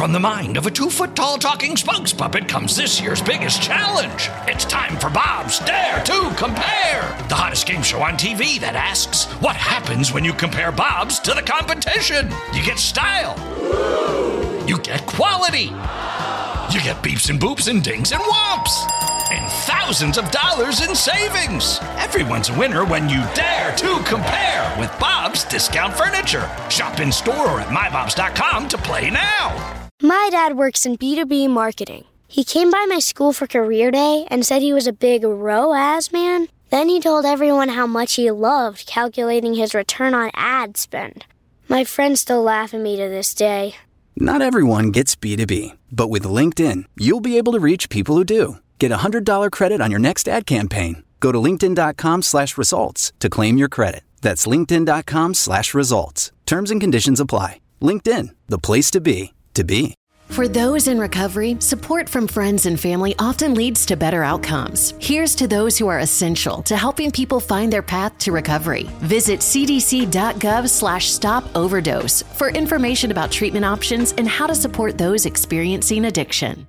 from the mind of a 2-foot-tall talking spokes puppet comes this year's biggest challenge. It's time for Bob's Dare to Compare, the hottest game show on TV that asks, what happens when you compare Bob's to the competition? You get style. You get quality. You get beeps and boops and dings and whomps. And thousands of dollars in savings. Everyone's a winner when you dare to compare with Bob's Discount Furniture. Shop in store or at mybobs.com to play now. My dad works in B2B marketing. He came by my school for career day and said he was a big ROAS man. Then he told everyone how much he loved calculating his return on ad spend. My friends still laugh at me to this day. Not everyone gets B2B, but with LinkedIn, you'll be able to reach people who do. Get a $100 credit on your next ad campaign. Go to linkedin.com/results to claim your credit. That's linkedin.com/results. Terms and conditions apply. LinkedIn, the place to be, to be. For those in recovery, support from friends and family often leads to better outcomes. Here's to those who are essential to helping people find their path to recovery. Visit cdc.gov/stop-overdose for information about treatment options and how to support those experiencing addiction.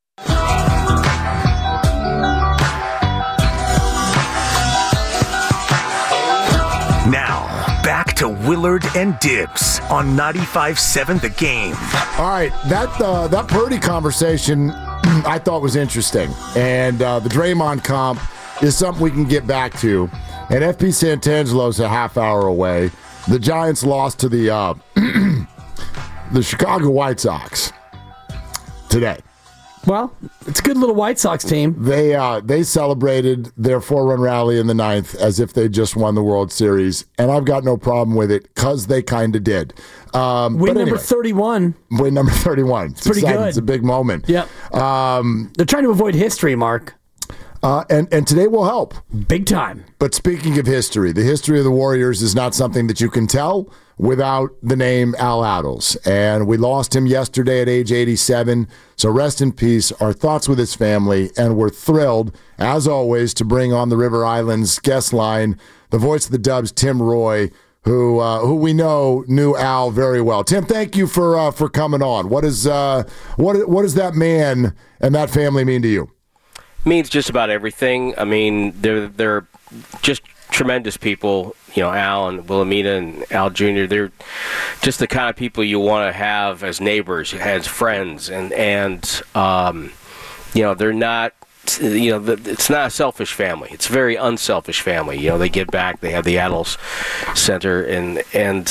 Now, back to Willard and Dibs on 95.7 The Game. All right, that Purdy conversation I thought was interesting. And the Draymond comp is something we can get back to. And FP Santangelo's a half hour away. The Giants lost to the Chicago White Sox today. Well, it's a good little White Sox team. They celebrated their 4-run rally in the ninth as if they just won the World Series, and I've got no problem with it because they kind of did. Win number 31. Win number 31. It's pretty exciting. good. It's a big moment. Yep. They're trying to avoid history, Mark. And today will help. Big time. But speaking of history, the history of the Warriors is not something that you can tell without the name Al Attles. And we lost him yesterday at age 87. So rest in peace. Our thoughts with his family. And we're thrilled, as always, to bring on the River Islands guest line, the voice of the Dubs, Tim Roy, who we know knew Al very well. Tim, thank you for coming on. What does that man and that family mean to you? Means just about everything. I mean, they're just tremendous people. You know, Al and Wilhelmina and Al Jr., they're just the kind of people you want to have as neighbors, as friends, and you know, they're not, you know, it's not a selfish family. It's a very unselfish family. You know, they give back. They have the Attles Center, and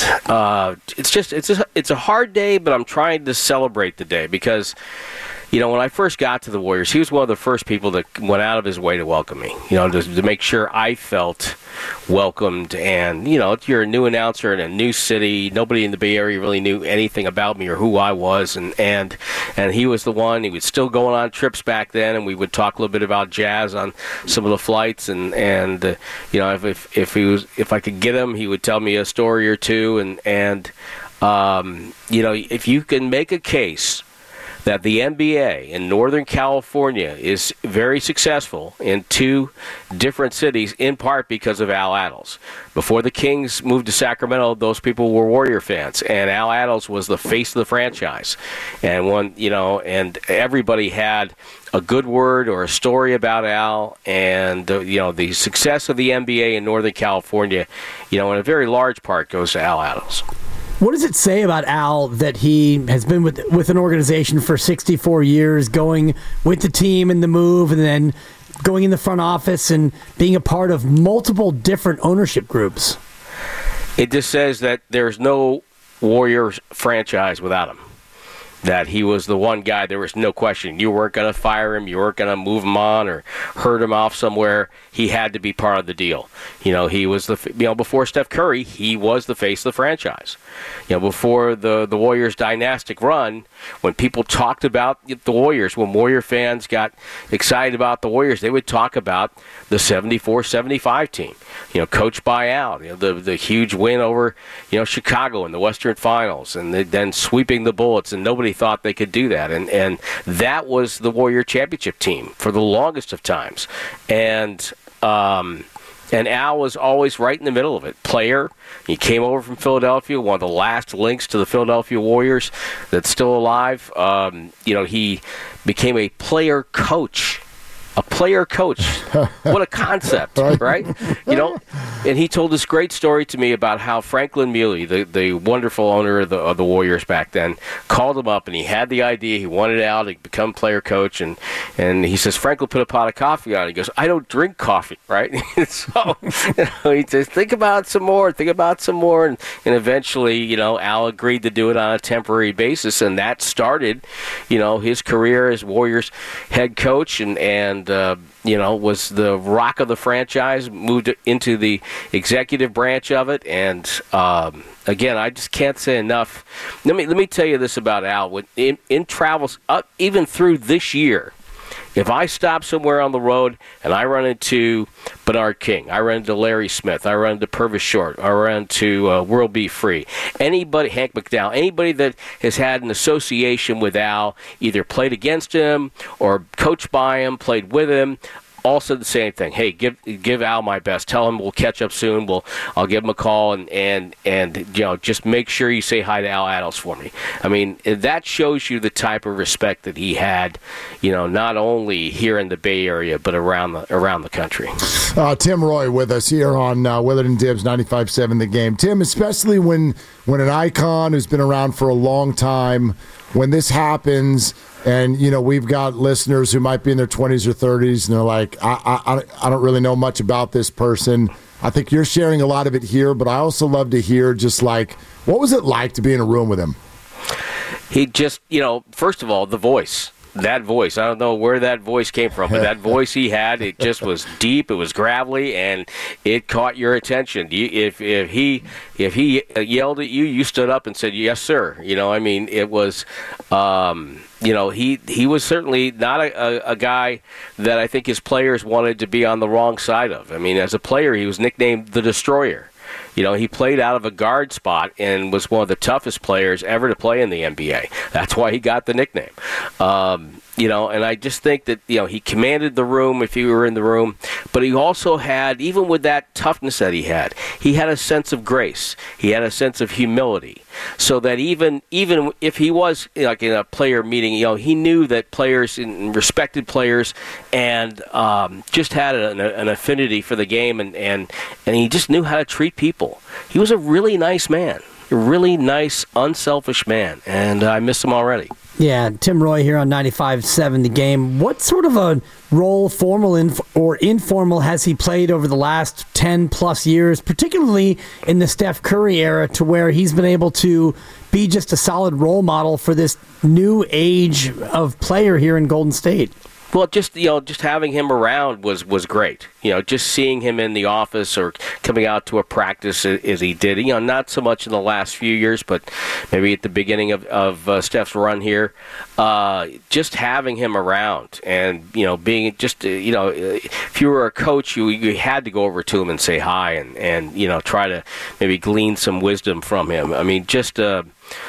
it's a hard day, but I'm trying to celebrate the day because, you know, when I first got to the Warriors, he was one of the first people that went out of his way to welcome me, you know, to make sure I felt welcomed. And, you know, you're a new announcer in a new city. Nobody in the Bay Area really knew anything about me or who I was. And he was the one. He was still going on trips back then, and we would talk a little bit about jazz on some of the flights. And you know, if I could get him, he would tell me a story or two. And you know, if you can make a case that the NBA in Northern California is very successful in two different cities, in part because of Al Attles. Before the Kings moved to Sacramento, those people were Warrior fans, and Al Attles was the face of the franchise. And and everybody had a good word or a story about Al, and you know, the success of the NBA in Northern California, you know, in a very large part goes to Al Attles. What does it say about Al that he has been with an organization for 64 years, going with the team in the move, and then going in the front office and being a part of multiple different ownership groups? It just says that there's no Warriors franchise without him. That he was the one guy, there was no question. You weren't going to fire him, you weren't going to move him on or hurt him off somewhere. He had to be part of the deal. You know, he was before Steph Curry, he was the face of the franchise. You know, before the Warriors' dynastic run, when people talked about the Warriors, when Warrior fans got excited about the Warriors, they would talk about the 74-75 team. You know, coached by Al. You know, the huge win over, you know, Chicago in the Western Finals, and then sweeping the Bullets, and nobody thought they could do that. And that was the Warrior championship team for the longest of times. And And Al was always right in the middle of it. Player, he came over from Philadelphia, one of the last links to the Philadelphia Warriors that's still alive. He became a player coach. A player coach. What a concept, right? And he told this great story to me about how Franklin Mealy, the wonderful owner of the Warriors back then, called him up and he had the idea. He wanted Al to become player coach, and he says, Franklin put a pot of coffee on. He goes, I don't drink coffee, right? So he says, think about some more, and eventually, Al agreed to do it on a temporary basis, and that started, his career as Warriors head coach, and was the rock of the franchise, moved into the executive branch of it, and again, I just can't say enough. Let me tell you this about Al. In travels, even through this year, if I stop somewhere on the road and I run into Bernard King, I run into Larry Smith, I run into Purvis Short, I run into World Be Free, anybody, Hank McDowell, anybody that has had an association with Al, either played against him or coached by him, played with him, all said the same thing. Hey, give Al my best. Tell him we'll catch up soon. I'll give him a call and just make sure you say hi to Al Attles for me. I mean, that shows you the type of respect that he had, not only here in the Bay Area but around the country. Tim Roye with us here on Willard and Dibs 95.7 The Game. Tim, especially when an icon who's been around for a long time, when this happens. And, we've got listeners who might be in their 20s or 30s, and they're like, I don't really know much about this person. I think you're sharing a lot of it here, but I also love to hear just like, what was it like to be in a room with him? He just, first of all, the voice. That voice, I don't know where that voice came from, but that voice he had, it just was deep, it was gravelly, and it caught your attention. If he yelled at you, you stood up and said, yes, sir. It was, he was certainly not a guy that I think his players wanted to be on the wrong side of. I mean, as a player, he was nicknamed the Destroyer. He played out of a guard spot and was one of the toughest players ever to play in the NBA. That's why he got the nickname. And I just think that, he commanded the room if you were in the room, but he also had, even with that toughness that he had a sense of grace. He had a sense of humility, so that even if he was like in a player meeting, he knew that players and respected players and just had an affinity for the game, and he just knew how to treat people. He was a really nice man, a really nice, unselfish man, and I miss him already. Yeah, Tim Roye here on 95.7 The Game. What sort of a role, formal or informal, has he played over the last 10-plus years, particularly in the Steph Curry era, to where he's been able to be just a solid role model for this new age of player here in Golden State? Well, just having him around was great. Just seeing him in the office or coming out to a practice as he did. Not so much in the last few years, but maybe at the beginning of Steph's run here. Just having him around and being just if you were a coach, you had to go over to him and say hi and try to maybe glean some wisdom from him. I mean, just a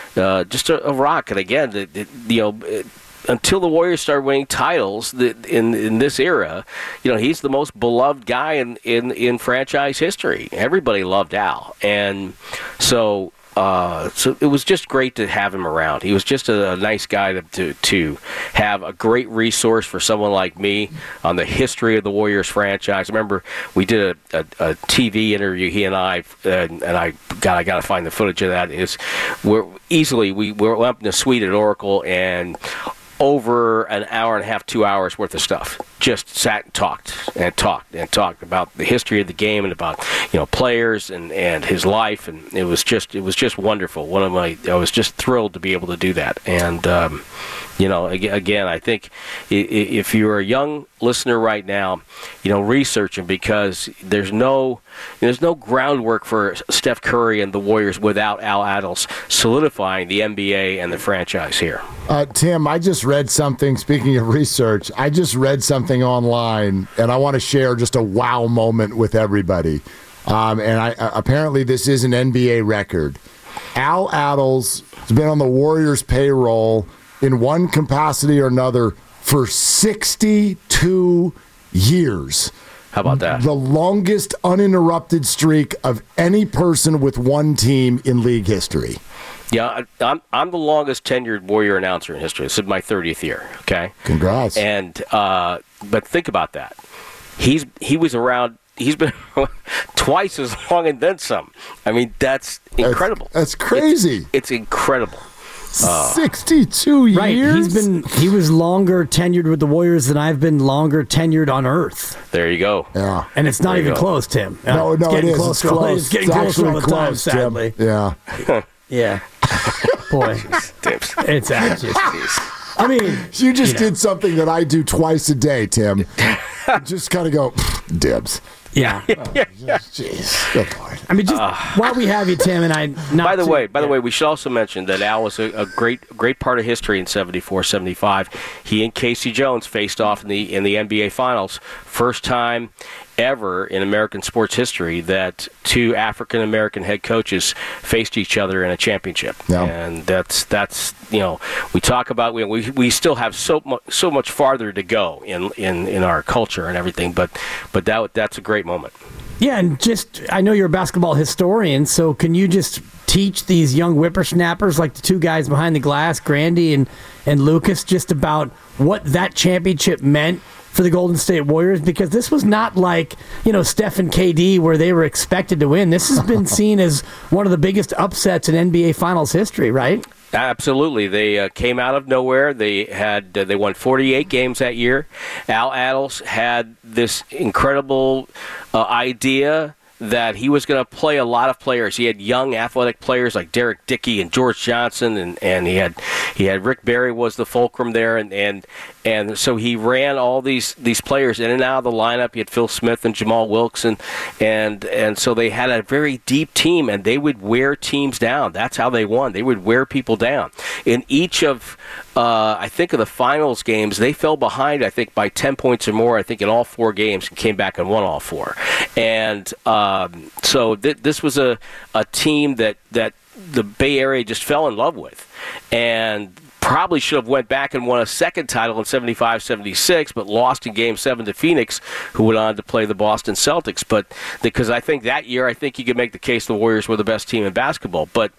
rock. And again, until the Warriors started winning titles in this era, he's the most beloved guy in franchise history. Everybody loved Al, and so it was just great to have him around. He was just a nice guy to have, a great resource for someone like me on the history of the Warriors franchise. I remember we did a TV interview, he and I got to find the footage of that. We were up in the suite at Oracle, and over an hour and a half, 2 hours worth of stuff. Just sat and talked about the history of the game and about players and his life, and it was just wonderful. I was just thrilled to be able to do that. And again, I think if you're a young listener right now, research him, because there's no groundwork for Steph Curry and the Warriors without Al Attles solidifying the NBA and the franchise here. Tim, I just read something, speaking of research, I just read something online, and I want to share just a wow moment with everybody. Apparently this is an NBA record. Al Attles has been on the Warriors payroll in one capacity or another for 62 years. How about that? The longest uninterrupted streak of any person with one team in league history. Yeah, I'm the longest tenured Warrior announcer in history. This is my 30th year. Okay, congrats. And but think about that. He was around. He's been twice as long and then some. I mean, that's incredible. That's crazy. It's incredible. 62 years. Right. He was longer tenured with the Warriors than I've been longer tenured on Earth. There you go. Yeah. And it's not even close, Tim. No, it is. Close. It's close. It's getting close all the time, sadly. Yeah. Yeah. Boy. It's actually. I mean, you just did something that I do twice a day, Tim. Just kind of go, dibs. Yeah. Jeez. Good Lord. I mean, just while we have you, Tim, and I. By the way, we should also mention that Al was a great part of history in 74-75. He and Casey Jones faced off in the NBA Finals. First time ever in American sports history that two African American head coaches faced each other in a championship. Yeah. And that's we talk about we still have so much farther to go in our culture and everything, but that's a great moment. Yeah, and I know you're a basketball historian, so can you just teach these young whippersnappers like the two guys behind the glass, Grandy and Lucas, just about what that championship meant for the Golden State Warriors? Because this was not like, Steph and KD where they were expected to win. This has been seen as one of the biggest upsets in NBA Finals history, right? Absolutely. They came out of nowhere. They won 48 games that year. Al Attles had this incredible idea that he was going to play a lot of players. He had young athletic players like Derek Dickey and George Johnson, and he had Rick Barry was the fulcrum there, and so he ran all these players in and out of the lineup. He had Phil Smith and Jamal Wilkes, and so they had a very deep team, and they would wear teams down. That's how they won. They would wear people down. In each of I think of the finals games, they fell behind, I think, by 10 points or more, I think, in all 4 games, and came back and won all 4. And so this was a team that the Bay Area just fell in love with, and probably should have went back and won a second title in 75-76, but lost in Game 7 to Phoenix, who went on to play the Boston Celtics. But because I think that year, I think you could make the case the Warriors were the best team in basketball. But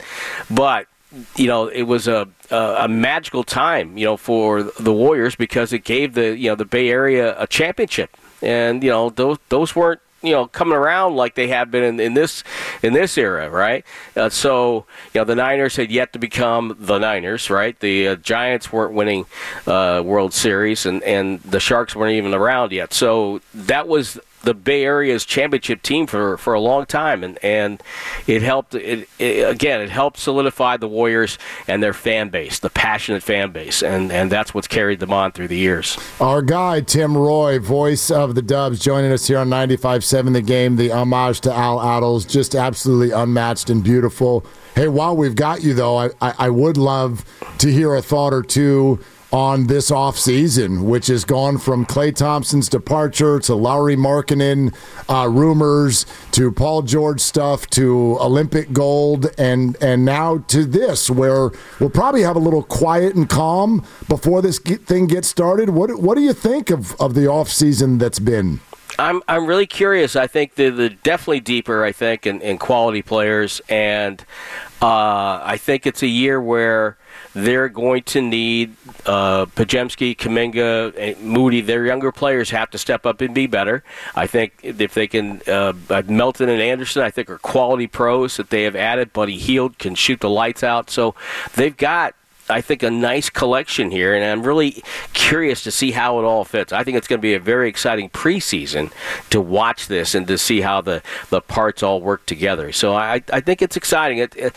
it was a magical time, for the Warriors, because it gave the Bay Area a championship, and those weren't coming around like they have been in this era, right? So the Niners had yet to become the Niners, right? The Giants weren't winning World Series, and the Sharks weren't even around yet. So that was the Bay Area's championship team for a long time, and it helped. It helped solidify the Warriors and their fan base, the passionate fan base, and that's what's carried them on through the years. Our guy Tim Roy, voice of the Dubs, joining us here on 95.7 The Game. The homage to Al Attles, just absolutely unmatched and beautiful. Hey, while we've got you though, I would love to hear a thought or two on this offseason, which has gone from Klay Thompson's departure to Lauri Markkanen rumors to Paul George stuff to Olympic gold and now to this, where we'll probably have a little quiet and calm before this thing gets started. What do you think of the offseason that's been? I'm really curious. I think they're definitely deeper, I think, in quality players, and I think it's a year where they're going to need Podziemski, Kuminga, and Moody. Their younger players have to step up and be better. I think if they can, Melton and Anderson, I think, are quality pros that they have added. Buddy Hield can shoot the lights out. So they've got, I think, a nice collection here, and I'm really curious to see how it all fits. I think it's going to be a very exciting preseason to watch this and to see how the parts all work together. So I think it's exciting.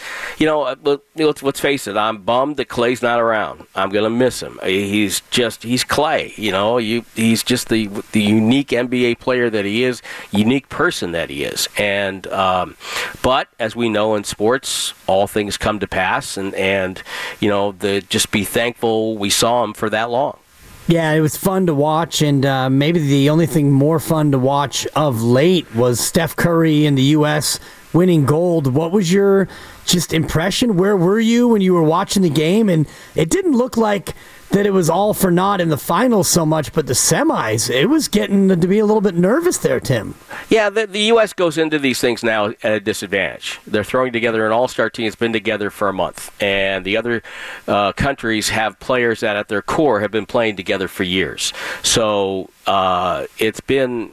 Let's face it, I'm bummed that Klay's not around. I'm going to miss him. He's Klay. He's just the unique NBA player that he is, unique person that he is. And but as we know in sports, all things come to pass, and just be thankful we saw him for that long. Yeah, it was fun to watch, and maybe the only thing more fun to watch of late was Steph Curry in the U.S. winning gold. What was your just impression? Where were you when you were watching the game? And it didn't look like that it was all for naught in the finals so much, but the semis, it was getting to be a little bit nervous there, Tim. Yeah, the U.S. goes into these things now at a disadvantage. They're throwing together an all-star team that's been together for a month, and the other countries have players that at their core have been playing together for years. So it's been...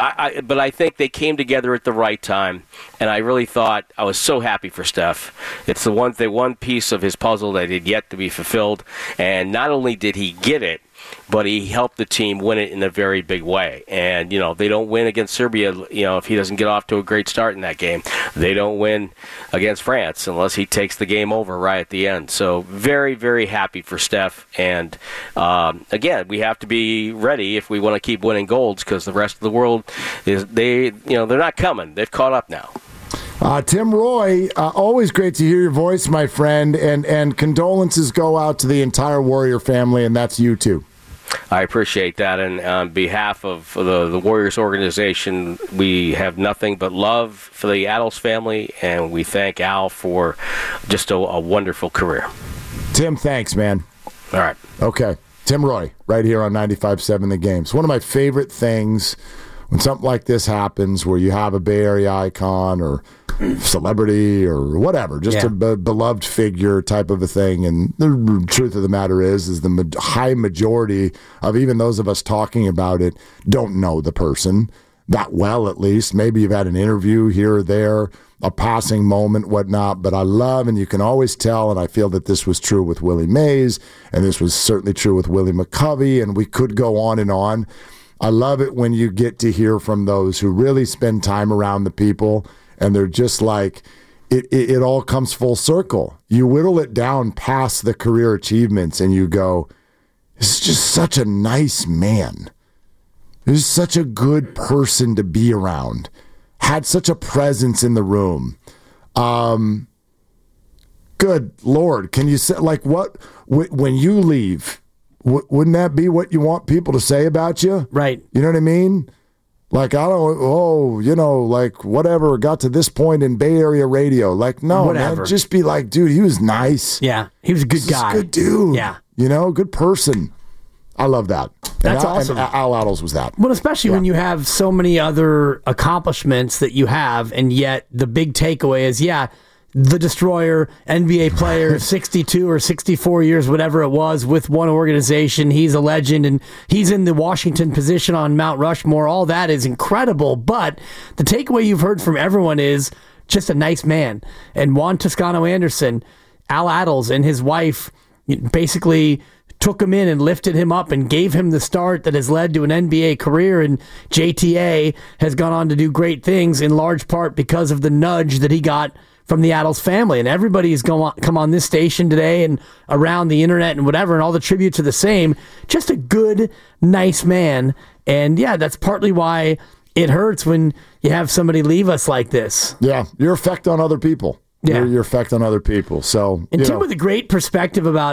but I think they came together at the right time, and I really thought I was so happy for Steph. It's the one piece of his puzzle that had yet to be fulfilled, and not only did he get it, but he helped the team win it in a very big way. And, they don't win against Serbia, if he doesn't get off to a great start in that game. They don't win against France unless he takes the game over right at the end. So very, very happy for Steph. And, again, we have to be ready if we want to keep winning golds because the rest of the world, they're not coming. They've caught up now. Tim Roye, always great to hear your voice, my friend, and condolences go out to the entire Warrior family, and that's you too. I appreciate that, and on behalf of the Warriors organization, we have nothing but love for the Adels family, and we thank Al for just a wonderful career. Tim, thanks, man. All right. Okay. Tim Roye, right here on 95.7 The Game. It's one of my favorite things when something like this happens where you have a Bay Area icon or celebrity or whatever, just a beloved figure type of a thing. And the truth of the matter is the high majority of even those of us talking about it don't know the person that well, at least. Maybe you've had an interview here or there, a passing moment, whatnot. But I love, and you can always tell, and I feel that this was true with Willie Mays, and this was certainly true with Willie McCovey, and we could go on and on. I love it when you get to hear from those who really spend time around the people, and they're just like, it all comes full circle. You whittle it down past the career achievements, and you go, this is just such a nice man. He's such a good person to be around. Had such a presence in the room. Good Lord, can you say, like, what, when you leave, wouldn't that be what you want people to say about you? Right. You know what I mean? Like, like, whatever, got to this point in Bay Area radio. Like, no, whatever. Man, just be like, dude, he was nice. Yeah, he was a good guy. Good dude. Yeah. Good person. I love that. That's awesome. And Al Attles was that. Well, especially when you have so many other accomplishments that you have, and yet the big takeaway is, the Destroyer, NBA player, 62 or 64 years, whatever it was, with one organization. He's a legend, and he's in the Washington position on Mount Rushmore. All that is incredible, but the takeaway you've heard from everyone is just a nice man. And Juan Toscano Anderson, Al Attles, and his wife basically took him in and lifted him up and gave him the start that has led to an NBA career. And JTA has gone on to do great things in large part because of the nudge that he got from the Adels family. And everybody has come on this station today and around the internet and whatever, and all the tributes are the same. Just a good, nice man. And that's partly why it hurts when you have somebody leave us like this. Yeah, your effect on other people. Yeah. Your effect on other people. So, and Tim with a great perspective about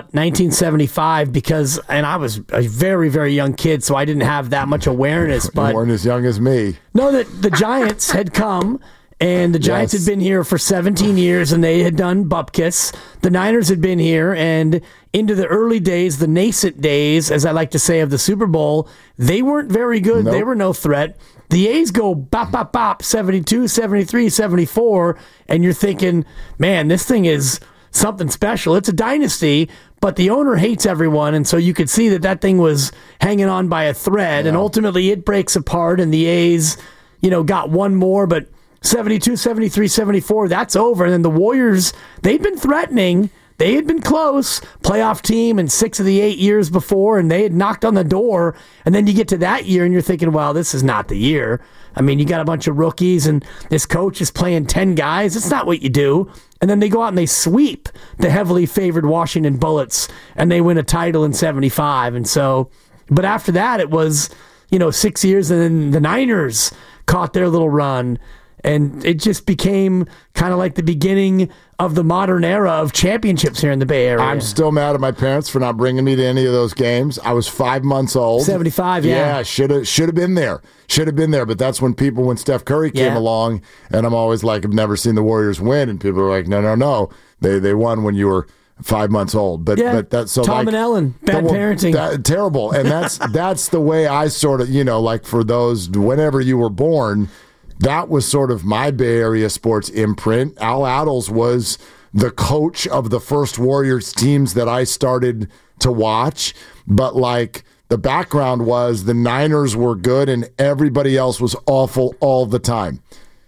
1975 because, and I was a very, very young kid, so I didn't have that much awareness. But you weren't as young as me. No, that the Giants had come. And the Giants had been here for 17 years, and they had done Bupkis. The Niners had been here, and into the early days, the nascent days, as I like to say, of the Super Bowl, they weren't very good. Nope. They were no threat. The A's go bop, bop, bop, 72, 73, 74, and you're thinking, man, this thing is something special. It's a dynasty, but the owner hates everyone, and so you could see that thing was hanging on by a thread, and ultimately it breaks apart, and the A's, got one more, but 72, 73, 74, that's over. And then the Warriors, they'd been threatening. They had been close. Playoff team in 6 of the 8 years before, and they had knocked on the door. And then you get to that year, and you're thinking, well, this is not the year. I mean, you got a bunch of rookies, and this coach is playing 10 guys. It's not what you do. And then they go out and they sweep the heavily favored Washington Bullets, and they win a title in 75. And so, but after that, it was, 6 years, and then the Niners caught their little run. And it just became kind of like the beginning of the modern era of championships here in the Bay Area. I'm still mad at my parents for not bringing me to any of those games. I was 5 months old. 75, yeah. Yeah, should have been there. Should have been there. But that's when Steph Curry came along, and I'm always like, I've never seen the Warriors win. And people are like, no. They won when you were 5 months old. But that's so Tom like, and Ellen, bad parenting. Terrible. And that's the way I sort of, like for those, whenever you were born, that was sort of my Bay Area sports imprint. Al Attles was the coach of the first Warriors teams that I started to watch. But like the background was the Niners were good and everybody else was awful all the time.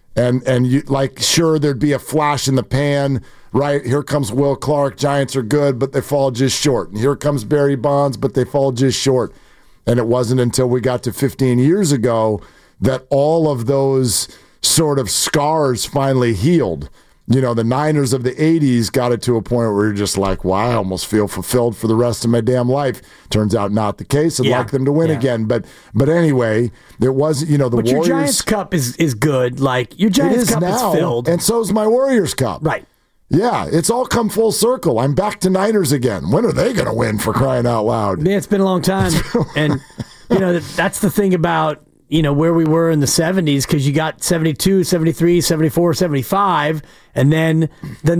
And you like, sure, there'd be a flash in the pan, right? Here comes Will Clark. Giants are good, but they fall just short. And here comes Barry Bonds, but they fall just short. And it wasn't until we got to 15 years ago that all of those sort of scars finally healed. The Niners of the 80s got it to a point where you're just like, wow, I almost feel fulfilled for the rest of my damn life. Turns out not the case. I'd like them to win again. But anyway, there was, the but Warriors. Your Giants Cup is good. Like, your Giants Cup is filled. And so is my Warriors Cup. Right. Yeah, it's all come full circle. I'm back to Niners again. When are they going to win, for crying out loud? Yeah, it's been a long time. And, that's the thing about, where we were in the 70s, because you got 72, 73, 74, 75, and then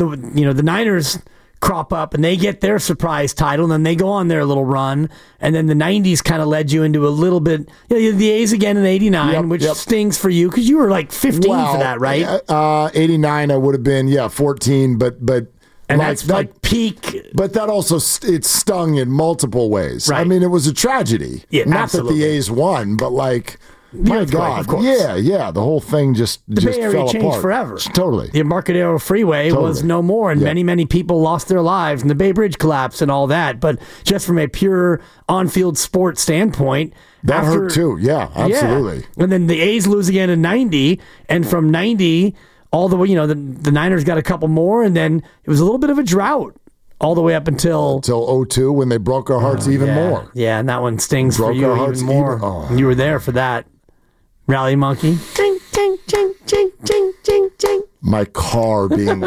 the Niners crop up and they get their surprise title, and then they go on their little run, and then the 90s kind of led you into a little bit, the A's again in 89, which stings for you because you were like 15 for that, right? 89 I would have been, 14, but and that's like peak. But that also, it stung in multiple ways. Right. I mean, it was a tragedy. Yeah, not absolutely. that the A's won, but like, my God, of course. Yeah, the whole thing just Bay Area fell changed apart. Forever. Totally. The Embarcadero Freeway was no more, and many people lost their lives, and the Bay Bridge collapsed and all that. But just from a pure on-field sports standpoint, that hurt too. Yeah, absolutely. Yeah. And then the A's lose again in 90, and from 90 all the way, the Niners got a couple more, and then it was a little bit of a drought all the way up until 02 when they broke our hearts even more. Yeah, and that one stings broke for you our hearts even more. You were there for that. Rally Monkey. Ching, ching, ching, ching, ching, ching, ching. My car being hit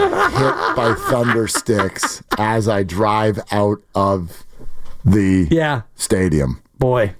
by thunder sticks as I drive out of the stadium. Boy.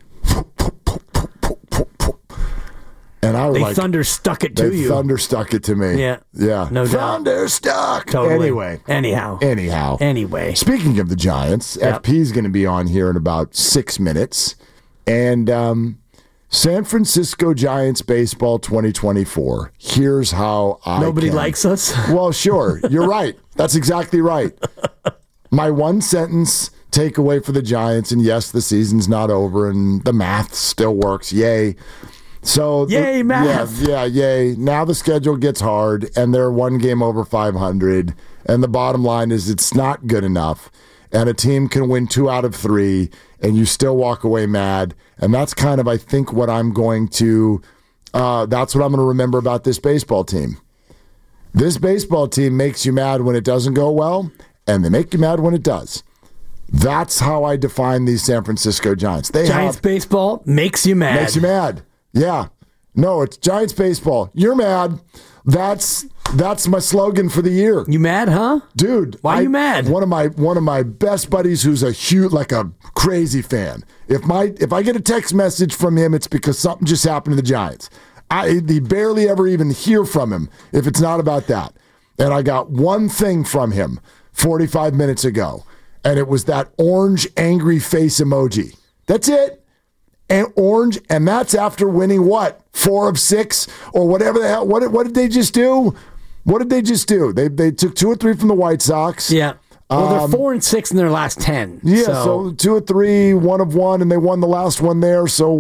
And I was they thunder stuck it to you. They thunder stuck it to me. Yeah. No doubt. Thunder stuck. Totally. Anyhow. Anyway. Speaking of the Giants, FP is going to be on here in about 6 minutes. And San Francisco Giants baseball 2024. Here's how Nobody likes us? Well, sure. You're right. That's exactly right. My one sentence takeaway for the Giants, and yes, the season's not over, and the math still works. Yay. So yay, math. Yeah, yay. Now the schedule gets hard, and they're one game over 500, and the bottom line is it's not good enough, and a team can win 2 out of 3, and you still walk away mad, and that's kind of, I think, what I'm going to that's what I'm going to remember about this baseball team. This baseball team makes you mad when it doesn't go well, and they make you mad when it does. That's how I define these San Francisco Giants. Giants baseball makes you mad. Makes you mad. Yeah. No, it's Giants baseball. You're mad. That's my slogan for the year. You mad, huh? Dude. Why are you mad? One of my best buddies who's a huge, like a crazy fan. If I get a text message from him, it's because something just happened to the Giants. He barely ever even hear from him if it's not about that. And I got one thing from him 45 minutes ago, and it was that orange angry face emoji. That's it. And orange, and that's after winning what? 4 of 6 or whatever the hell. What did they just do? What did they just do? They took 2 or 3 from the White Sox. Yeah. Well, they're 4 and 6 in their last 10. Yeah, so 2 or 3, 1 of 1, and they won the last one there. So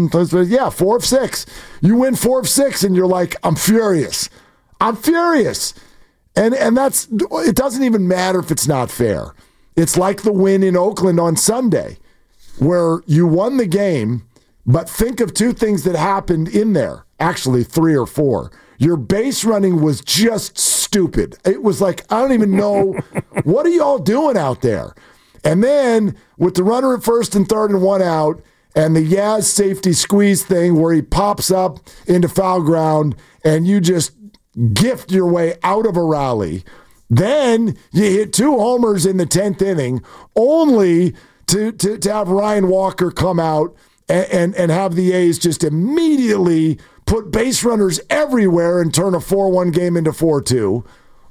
4 of 6. You win 4 of 6, and you're like, I'm furious. I'm furious. And that's, it doesn't even matter if it's not fair. It's like the win in Oakland on Sunday, where you won the game, but think of 2 things that happened in there. Actually, 3 or 4. Your base running was just stupid. It was like, I don't even know, what are y'all doing out there? And then with the runner at first and third and 1 out, and the Yaz safety squeeze thing where he pops up into foul ground and you just gift your way out of a rally. Then you hit 2 homers in the 10th inning, only to have Ryan Walker come out and have the A's just immediately put base runners everywhere and turn a 4-1 game into 4-2,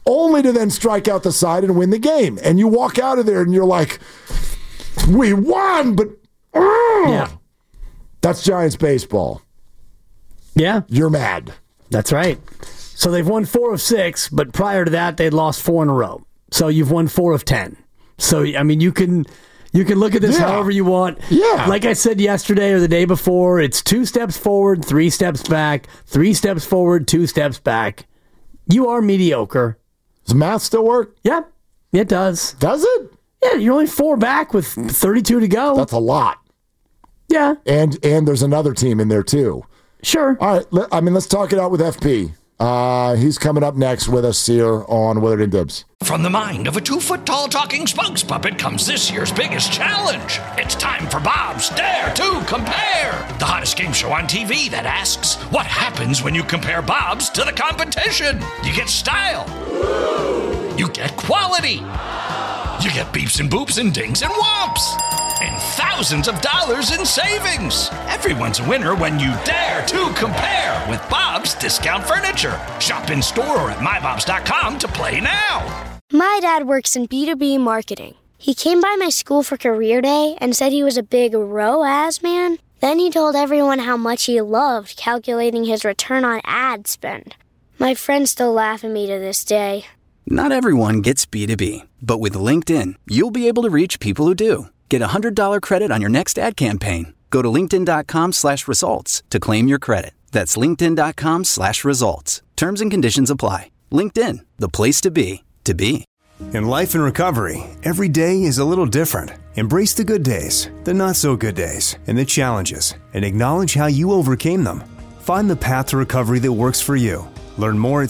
only to then strike out the side and win the game. And you walk out of there and you're like, we won, but yeah. That's Giants baseball. Yeah. You're mad. That's right. So they've won 4 of 6, but prior to that, they'd lost 4 in a row. So you've won 4 of 10. So, I mean, you can look at this however you want. Yeah. Like I said yesterday or the day before, it's 2 steps forward, 3 steps back, 3 steps forward, 2 steps back. You are mediocre. Does math still work? Yeah, it does. Does it? Yeah, you're only 4 back with 32 to go. That's a lot. Yeah. And there's another team in there, too. Sure. All right, let's talk it out with FP. He's coming up next with us here on Willard and Dibs. From the mind of a 2-foot-tall talking spokes puppet comes this year's biggest challenge. It's time for Bob's Dare to Compare, the hottest game show on TV that asks, what happens when you compare Bob's to the competition? You get style. You get quality. You get beeps and boops and dings and whomps. And thousands of dollars in savings. Everyone's a winner when you dare to compare with Bob's Discount Furniture. Shop in store or at mybobs.com to play now. My dad works in B2B marketing. He came by my school for career day and said he was a big ROAS man. Then he told everyone how much he loved calculating his return on ad spend. My friends still laugh at me to this day. Not everyone gets B2B, but with LinkedIn, you'll be able to reach people who do. Get a $100 credit on your next ad campaign. Go to linkedin.com/results to claim your credit. That's linkedin.com/results. Terms and conditions apply. LinkedIn, the place to be, to be. In life and recovery, every day is a little different. Embrace the good days, the not so good days, and the challenges, and acknowledge how you overcame them. Find the path to recovery that works for you. Learn more at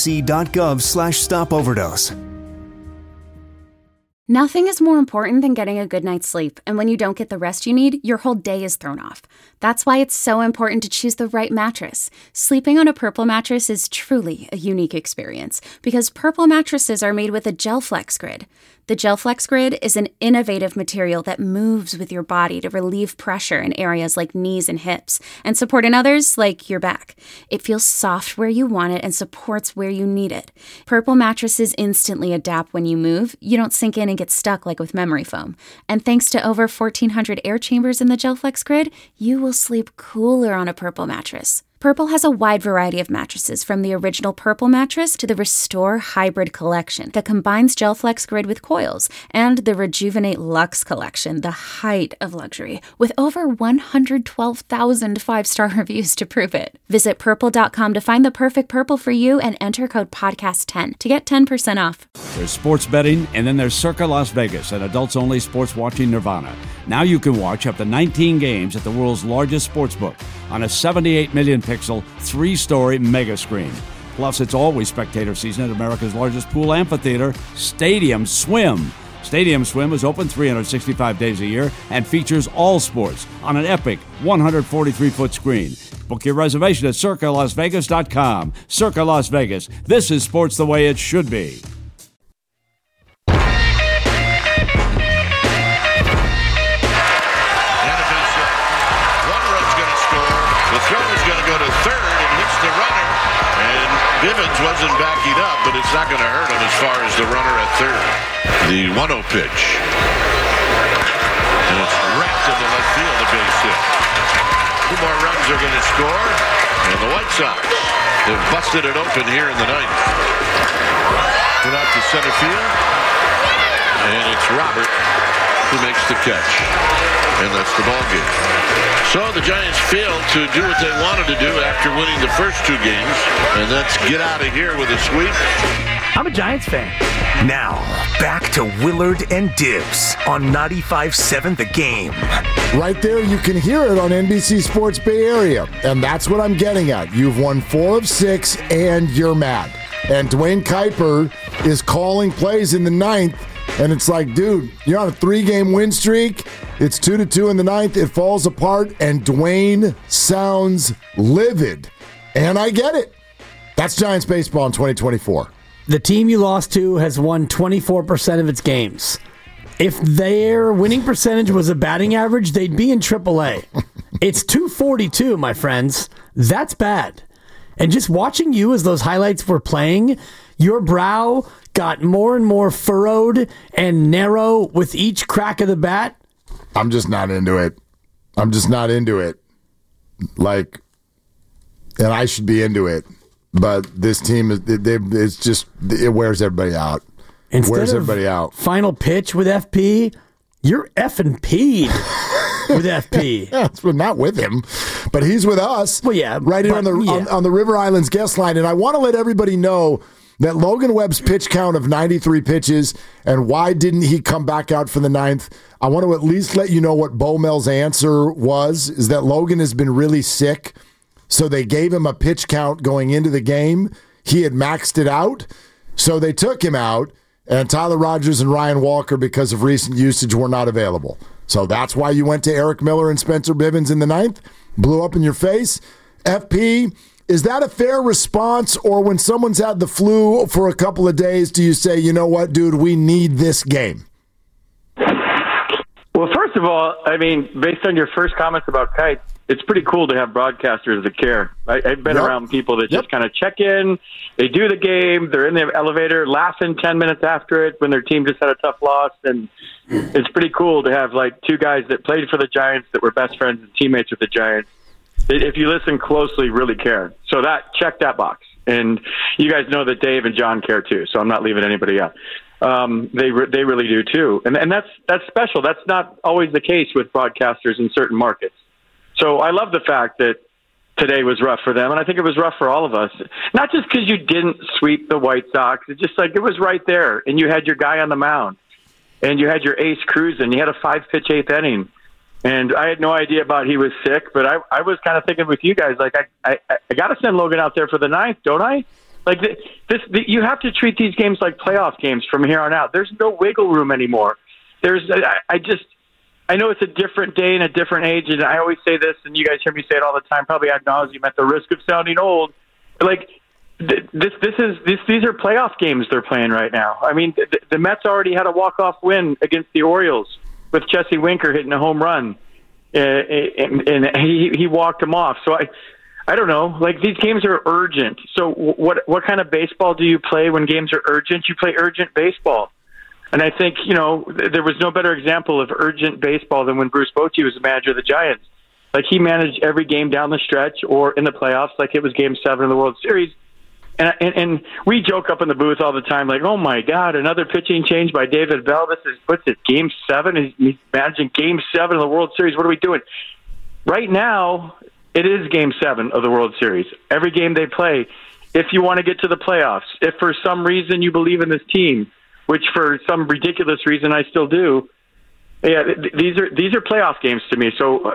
cdc.gov/stopoverdose. Nothing is more important than getting a good night's sleep, and when you don't get the rest you need, your whole day is thrown off. That's why it's so important to choose the right mattress. Sleeping on a Purple mattress is truly a unique experience, because Purple mattresses are made with a GelFlex Grid. The GelFlex Grid is an innovative material that moves with your body to relieve pressure in areas like knees and hips, and support in others like your back. It feels soft where you want it and supports where you need it. Purple mattresses instantly adapt when you move. You don't sink in and get stuck like with memory foam. And thanks to over 1,400 air chambers in the GelFlex Grid, you will sleep cooler on a Purple mattress. Purple has a wide variety of mattresses, from the original Purple mattress to the Restore Hybrid collection that combines GelFlex Grid with coils, and the Rejuvenate Luxe collection, the height of luxury, with over 112,000 5-star reviews to prove it. Visit purple.com to find the perfect Purple for you and enter code podcast10 to get 10% off. There's sports betting, and then there's Circa Las Vegas, an adults-only sports watching nirvana. Now you can watch up to 19 games at the world's largest sportsbook on a 78 million pixel, 3-story mega screen. Plus, it's always spectator season at America's largest pool amphitheater, Stadium Swim. Stadium Swim is open 365 days a year and features all sports on an epic 143-foot screen. Book your reservation at CircaLasVegas.com. Circa Las Vegas. This is sports the way it should be. Bivens wasn't backing up, but it's not going to hurt him as far as the runner at third. The 1-0 pitch. And it's wrapped into left field, the base hit. 2 more runs are going to score, and the White Sox have busted it open here in the ninth. Put out to center field, and it's Robert who makes the catch. And that's the ball game. So the Giants failed to do what they wanted to do after winning the first 2 games, and that's get out of here with a sweep. I'm a Giants fan. Now, back to Willard and Dibs on 95.7 The Game. Right there, you can hear it on NBC Sports Bay Area, and that's what I'm getting at. You've won 4 of 6, and you're mad. And Dwayne Kuiper is calling plays in the ninth, and it's like, dude, you're on a 3-game win streak. It's 2-2 in the ninth. It falls apart, and Dwayne sounds livid. And I get it. That's Giants baseball in 2024. The team you lost to has won 24% of its games. If their winning percentage was a batting average, they'd be in AAA. It's .242, my friends. That's bad. And just watching you as those highlights were playing, your brow got more and more furrowed and narrow with each crack of the bat. I'm just not into it. Like, and I should be into it, but this team it wears everybody out. Final pitch with FP, you're effing P'd with FP. Yeah, not with him, but he's with us. Well, yeah, right here on the River Islands guest line, and I want to let everybody know that Logan Webb's pitch count of 93 pitches, and why didn't he come back out for the 9th? I want to at least let you know what Bo Mel's answer was, is that Logan has been really sick, so they gave him a pitch count going into the game. He had maxed it out, so they took him out, and Tyler Rogers and Ryan Walker, because of recent usage, were not available. So that's why you went to Eric Miller and Spencer Bivens in the 9th, blew up in your face. FP, is that a fair response, or when someone's had the flu for a couple of days, do you say, you know what, dude, we need this game? Well, first of all, I mean, based on your first comments about kites, it's pretty cool to have broadcasters that care. I've been around people that just kind of check in, they do the game, they're in the elevator, laughing 10 minutes after it when their team just had a tough loss, and it's pretty cool to have, like, two guys that played for the Giants that were best friends and teammates with the Giants. If you listen closely, really care. So check that box. And you guys know that Dave and John care too, so I'm not leaving anybody out. They really do too. And that's special. That's not always the case with broadcasters in certain markets. So I love the fact that today was rough for them, and I think it was rough for all of us. Not just because you didn't sweep the White Sox. It's just like it was right there, and you had your guy on the mound, and you had your ace cruising. You had a 5-pitch 8th inning. And I had no idea about he was sick, but I was kind of thinking with you guys, like, I got to send Logan out there for the 9th, don't I? Like, you have to treat these games like playoff games from here on out. There's no wiggle room anymore. I know it's a different day and a different age, and I always say this, and you guys hear me say it all the time, probably ad nauseum at the risk of sounding old. Like, these are playoff games they're playing right now. I mean, the Mets already had a walk-off win against the Orioles with Jesse Winker hitting a home run, and he walked him off. So I don't know. Like, these games are urgent. So what kind of baseball do you play when games are urgent? You play urgent baseball. And I think, there was no better example of urgent baseball than when Bruce Bochy was the manager of the Giants. Like, he managed every game down the stretch or in the playoffs like it was Game 7 of the World Series. And we joke up in the booth all the time, like, oh, my God, another pitching change by David Bell. What's it, Game 7? He's managing Game 7 of the World Series. What are we doing? Right now, it is Game 7 of the World Series. Every game they play, if you want to get to the playoffs, if for some reason you believe in this team, which for some ridiculous reason I still do, yeah, these are playoff games to me. So,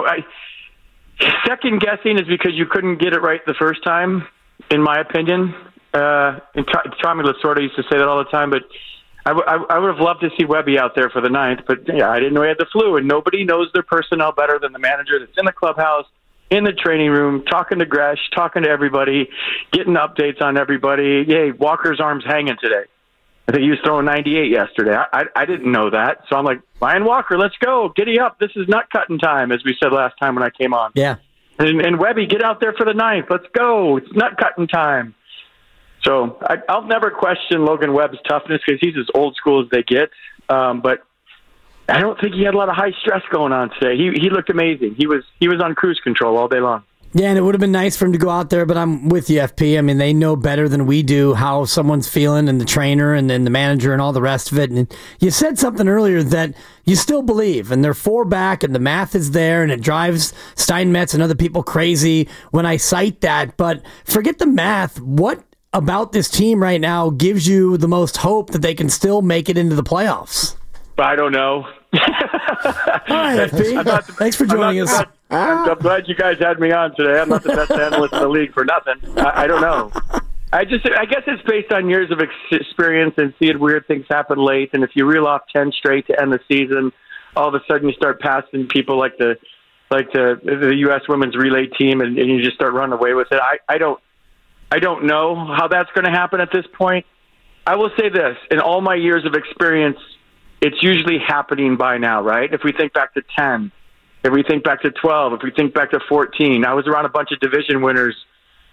second guessing is because you couldn't get it right the first time, in my opinion. And Tommy Lasorda used to say that all the time, but I would have loved to see Webby out there for the 9th, but yeah, I didn't know he had the flu, and nobody knows their personnel better than the manager that's in the clubhouse, in the training room, talking to Gresh, talking to everybody, getting updates on everybody. Yay, Walker's arm's hanging today. I think he was throwing 98 yesterday. I didn't know that, so I'm like, Ryan Walker, let's go, giddy up. This is nut cutting time, as we said last time when I came on. Yeah. And Webby, get out there for the 9th. Let's go. It's nut cutting time. So I'll never question Logan Webb's toughness because he's as old school as they get. But I don't think he had a lot of high stress going on today. He looked amazing. He was on cruise control all day long. Yeah, and it would have been nice for him to go out there, but I'm with you, FP. I mean, they know better than we do how someone's feeling, and the trainer and then the manager and all the rest of it. And you said something earlier that you still believe, and they're 4 back, and the math is there, and it drives Steinmetz and other people crazy when I cite that. But forget the math. What about this team right now gives you the most hope that they can still make it into the playoffs? I don't know. All right, FP. Thanks for joining us. I'm glad you guys had me on today. I'm not the best analyst in the league for nothing. I don't know. I guess it's based on years of experience and seeing weird things happen late. And if you reel off 10 straight to end the season, all of a sudden you start passing people like the U.S. women's relay team, and you just start running away with it. I don't know how that's going to happen at this point. I will say this: in all my years of experience, it's usually happening by now, right? If we think back to 10. If we think back to 12, if we think back to 14, I was around a bunch of division winners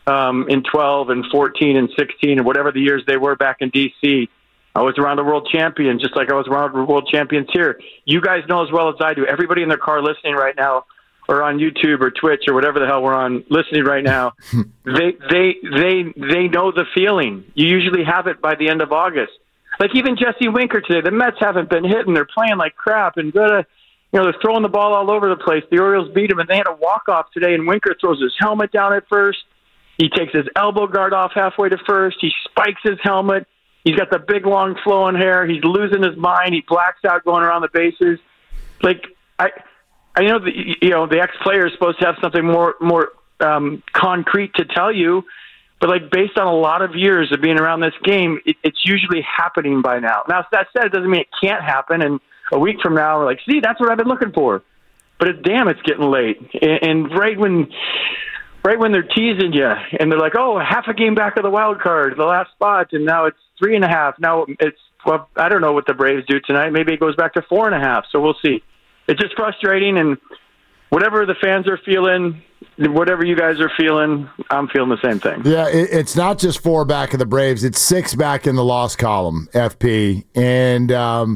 in 12 and 14 and 16 and whatever the years they were back in D.C. I was around the world champion, just like I was around the world champions here. You guys know as well as I do. Everybody in their car listening right now, or on YouTube or Twitch or whatever the hell we're on, listening right now, they know the feeling. You usually have it by the end of August. Like even Jesse Winker today, the Mets haven't been hitting. They're playing like crap, and they're throwing the ball all over the place. The Orioles beat them, and they had a walk-off today, and Winker throws his helmet down at first. He takes his elbow guard off halfway to first. He spikes his helmet. He's got the big, long, flowing hair. He's losing his mind. He blacks out going around the bases. Like, I know the ex-player is supposed to have something more concrete to tell you, but like based on a lot of years of being around this game, it's usually happening by now. Now, that said, it doesn't mean it can't happen. And a week from now, we're like, see, that's what I've been looking for. But it's getting late. And right when they're teasing you, and they're like, oh, half a game back of the wild card, the last spot, and now it's 3.5. Now well, I don't know what the Braves do tonight. Maybe it goes back to 4.5. So we'll see. It's just frustrating, and whatever the fans are feeling, whatever you guys are feeling, I'm feeling the same thing. Yeah, it's not just 4 back of the Braves. It's 6 back in the loss column, FP. And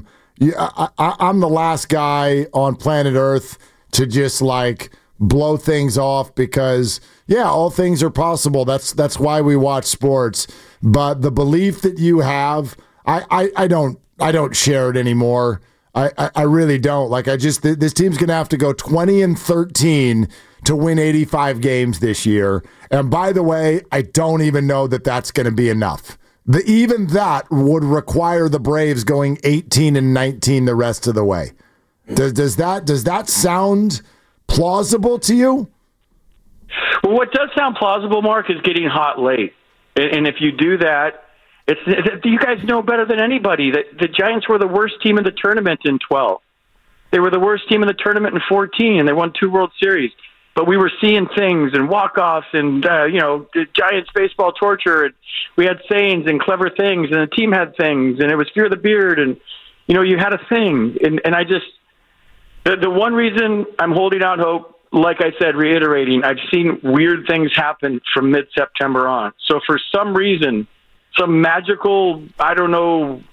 I'm the last guy on planet Earth to just, like, blow things off because, yeah, all things are possible. That's why we watch sports. But the belief that you have, I don't share it anymore. I really don't. Like, this team's going to have to go 20-13 to win 85 games this year. And by the way, I don't even know that that's going to be enough. Even that would require the Braves going 18-19 the rest of the way. Does that sound plausible to you? Well, what does sound plausible, Mark, is getting hot late. And if you do that, you guys know better than anybody that the Giants were the worst team in the tournament in 12. They were the worst team in the tournament in 14, and they won 2 World Series. But we were seeing things and walk-offs and, Giants baseball torture. And we had sayings and clever things, and the team had things, and it was Fear the Beard, and, you had a thing. And I just – the one reason I'm holding out hope, like I said, reiterating, I've seen weird things happen from mid-September on. So for some reason – some magical, I don't know,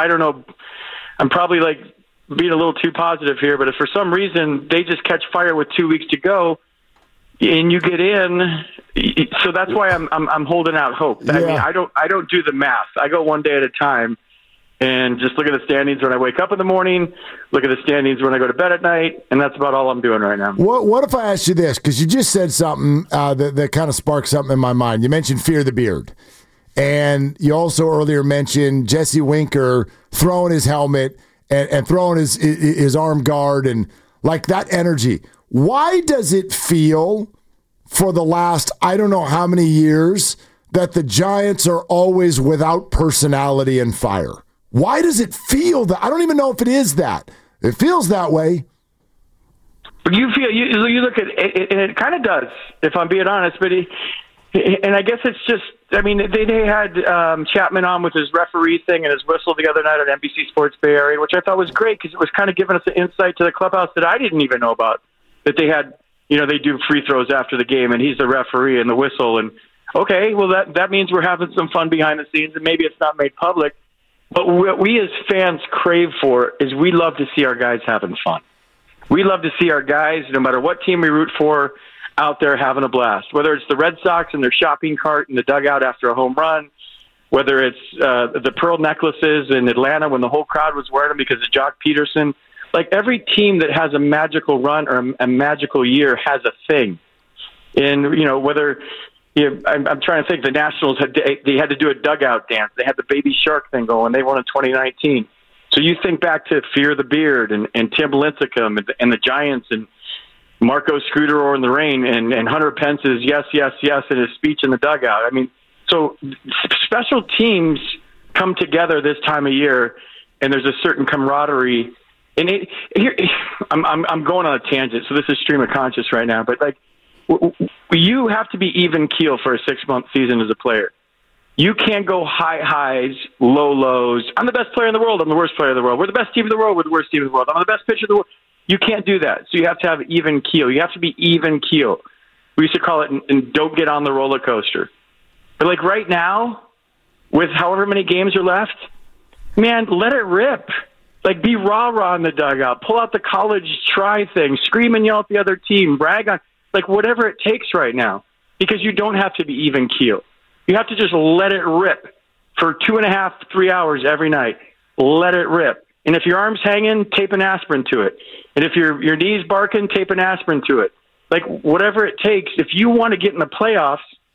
I'm probably like being a little too positive here, but if for some reason they just catch fire with 2 weeks to go and you get in, so that's why I'm holding out hope. Yeah. I mean, I don't do the math. I go one day at a time and just look at the standings when I wake up in the morning, look at the standings when I go to bed at night, and that's about all I'm doing right now. What if I asked you this? Because you just said something that kind of sparked something in my mind. You mentioned Fear the Beard. And you also earlier mentioned Jesse Winker throwing his helmet and throwing his arm guard and like that energy. Why does it feel for the last, I don't know how many years, that the Giants are always without personality and fire? Why does it feel that? I don't even know if it is that. It feels that way. But you look at it, and it kind of does, if I'm being honest, but and I guess it's just, I mean, they had Chapman on with his referee thing and his whistle the other night on NBC Sports Bay Area, which I thought was great because it was kind of giving us an insight to the clubhouse that I didn't even know about, that they had, they do free throws after the game and he's the referee and the whistle. And okay, well, that means we're having some fun behind the scenes and maybe it's not made public. But what we as fans crave for is we love to see our guys having fun. We love to see our guys, no matter what team we root for, out there having a blast, whether it's the Red Sox in their shopping cart in the dugout after a home run, whether it's the pearl necklaces in Atlanta when the whole crowd was wearing them because of Jock Peterson. Like every team that has a magical run or a magical year has a thing. And, whether I'm trying to think, the Nationals had to do a dugout dance. They had the baby shark thing going. They won in 2019. So you think back to Fear the Beard and Tim Lincecum and the Giants and Marco Scudero in the rain and Hunter Pence's yes, yes, yes in his speech in the dugout. I mean, so special teams come together this time of year, and there's a certain camaraderie. And I'm going on a tangent, so this is stream of conscious right now. But like, you have to be even keel for a 6-month season as a player. You can't go high highs, low lows. I'm the best player in the world. I'm the worst player in the world. We're the best team in the world. We're the worst team in the world. I'm the best pitcher in the world. You can't do that. So you have to have even keel. You have to be even keel. We used to call it and don't get on the roller coaster. But like right now, with however many games are left, man, let it rip. Like be rah-rah in the dugout. Pull out the college try thing. Scream and yell at the other team. Brag on, like whatever it takes right now. Because you don't have to be even keel. You have to just let it rip for 2.5, 3 hours every night. Let it rip. And if your arm's hanging, tape an aspirin to it. And if your knee's barking, tape an aspirin to it. Like, whatever it takes. If you want to get in the playoffs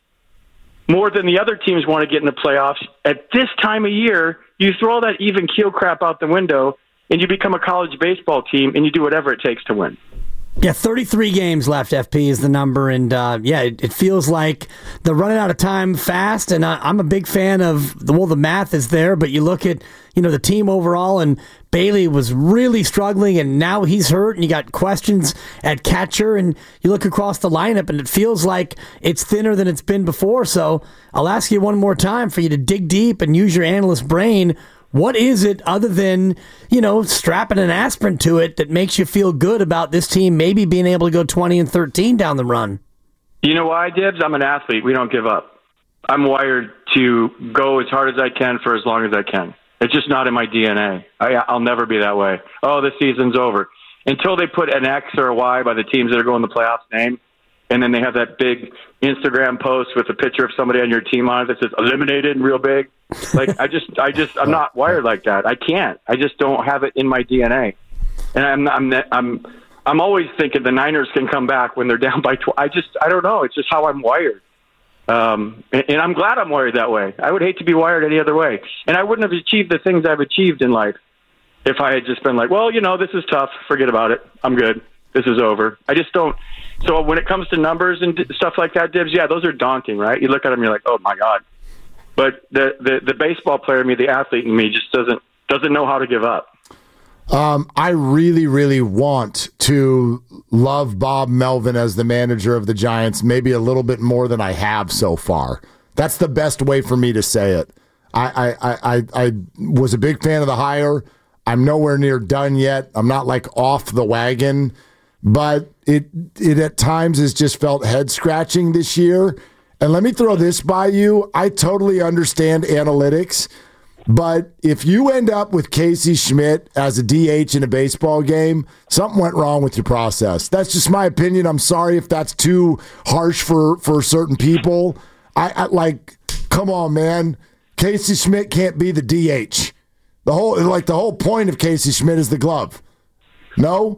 more than the other teams want to get in the playoffs, at this time of year, you throw all that even keel crap out the window, and you become a college baseball team, and you do whatever it takes to win. Yeah, 33 games left, FP, is the number. And, it feels like they're running out of time fast. And I'm a big fan of, the math is there. But you look at, the team overall, and Bailey was really struggling. And now he's hurt, and you got questions at catcher. And you look across the lineup, and it feels like it's thinner than it's been before. So I'll ask you one more time for you to dig deep and use your analyst brain. What is it other than, strapping an aspirin to it that makes you feel good about this team maybe being able to go 20-13 down the run? You know why, Dibs? I'm an athlete. We don't give up. I'm wired to go as hard as I can for as long as I can. It's just not in my DNA. I'll never be that way. Oh, the season's over. Until they put an X or a Y by the teams that are going to the playoffs name, and then they have that big Instagram post with a picture of somebody on your team on it that says eliminated real big. Like I'm not wired like that. I can't. I just don't have it in my DNA. And I'm always thinking the Niners can come back when they're down by 12. I don't know. It's just how I'm wired. And I'm glad I'm wired that way. I would hate to be wired any other way. And I wouldn't have achieved the things I've achieved in life if I had just been like, well, this is tough. Forget about it. I'm good. This is over. I just don't. So when it comes to numbers and stuff like that, Dibs, yeah, those are daunting, right? You look at them, you're like, oh my God. But the baseball player in me, the athlete in me, just doesn't know how to give up. I really, really want to love Bob Melvin as the manager of the Giants, maybe a little bit more than I have so far. That's the best way for me to say it. I was a big fan of the hire. I'm nowhere near done yet. I'm not like off the wagon, but it at times has just felt head scratching this year. And let me throw this by you. I totally understand analytics, but if you end up with Casey Schmidt as a DH in a baseball game, something went wrong with your process. That's just my opinion. I'm sorry if that's too harsh for certain people. I like, come on, man. Casey Schmidt can't be the DH. The whole point of Casey Schmidt is the glove. No?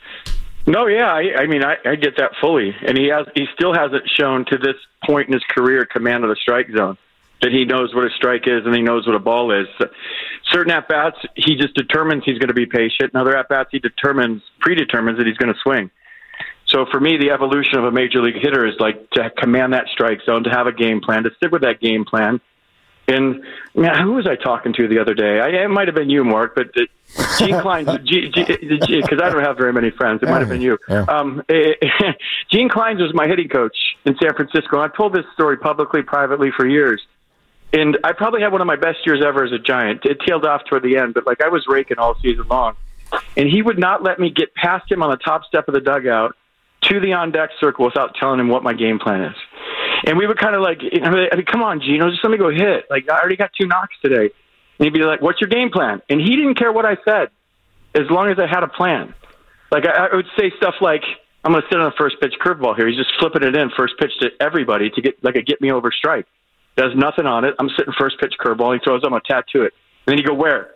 No, yeah, I mean, I get that fully, and he still hasn't shown to this point in his career command of the strike zone, that he knows what a strike is and he knows what a ball is. Certain at bats, he just determines he's going to be patient. And other at bats, he predetermines that he's going to swing. So for me, the evolution of a major league hitter is like to command that strike zone, to have a game plan, to stick with that game plan. And man, who was I talking to the other day? It might have been you, Mark, but Gene Klein, because I don't have very many friends. It might have been you. Yeah. Gene Klein was my hitting coach in San Francisco. I've told this story publicly, privately for years. And I probably had one of my best years ever as a Giant. It tailed off toward the end, but I was raking all season long. And he would not let me get past him on the top step of the dugout to the on-deck circle without telling him what my game plan is. And we would kind of come on, Gino, just let me go hit. I already got 2 knocks today. And he'd be like, what's your game plan? And he didn't care what I said as long as I had a plan. I would say stuff like, I'm going to sit on a first pitch curveball here. He's just flipping it in first pitch to everybody to get a get me over strike. Does nothing on it. I'm sitting first pitch curveball. He throws, I'm going to tattoo it. And then you go, where?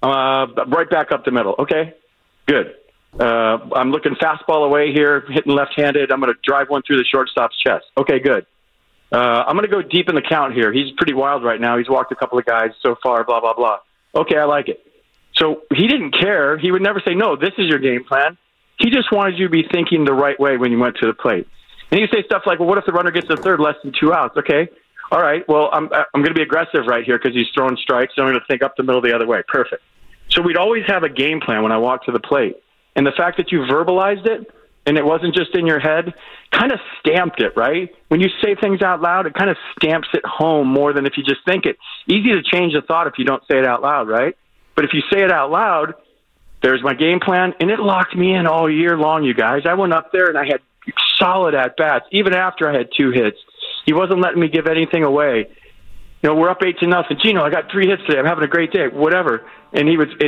Right back up the middle. Okay, good. I'm looking fastball away here, hitting left-handed. I'm going to drive one through the shortstop's chest. Okay, good. I'm going to go deep in the count here. He's pretty wild right now. He's walked a couple of guys so far, blah, blah, blah. Okay, I like it. So he didn't care. He would never say, no, this is your game plan. He just wanted you to be thinking the right way when you went to the plate. And he'd say stuff like, well, what if the runner gets to third less than 2 outs? Okay, all right, well, I'm going to be aggressive right here because he's throwing strikes, so I'm going to think up the middle the other way. Perfect. So we'd always have a game plan when I walked to the plate. And the fact that you verbalized it, and it wasn't just in your head, kind of stamped it, right? When you say things out loud, it kind of stamps it home more than if you just think it. Easy to change the thought if you don't say it out loud, right? But if you say it out loud, there's my game plan, and it locked me in all year long, you guys. I went up there, and I had solid at bats. Even after I had 2 hits, he wasn't letting me give anything away. We're up 8-0. Gino, I got 3 hits today. I'm having a great day. Whatever. And he would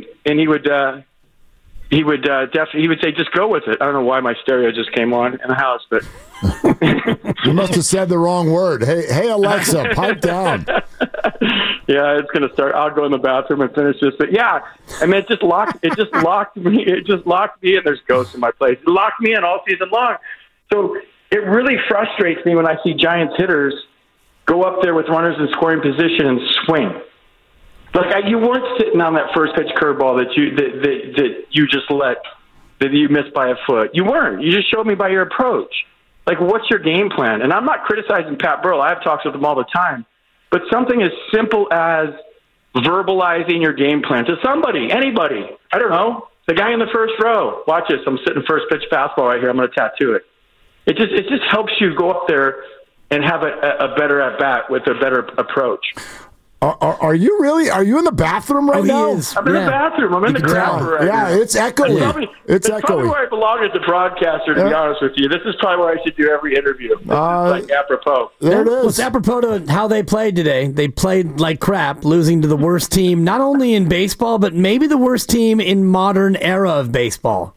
say, just go with it. I don't know why my stereo just came on in the house, but you must have said the wrong word. Hey, Alexa, pipe down. Yeah, it's going to start. I'll go in the bathroom and finish this. But yeah, I mean, it just locked me. It just locked me, and there's ghosts in my place. It locked me in all season long. So it really frustrates me when I see Giants hitters go up there with runners in scoring position and swing. Like you weren't sitting on that first pitch curveball that you just that you missed by a foot. You weren't. You just showed me by your approach. Like, what's your game plan? And I'm not criticizing Pat Burrell. I have talks with him all the time. But something as simple as verbalizing your game plan to somebody, anybody. I don't know. The guy in the first row. Watch this. I'm sitting first pitch fastball right here. I'm going to tattoo it. It just helps you go up there and have a better at bat with a better approach. Are you really? Are you in the bathroom right now? I'm in the bathroom. I'm in the crowd right now. Yeah, it's echoey. It's echoey. Probably where I belong as a broadcaster, to be honest with you. This is probably where I should do every interview. This is like apropos. There it is. Well, it's apropos to how they played today. They played like crap, losing to the worst team, not only in baseball, but maybe the worst team in modern era of baseball.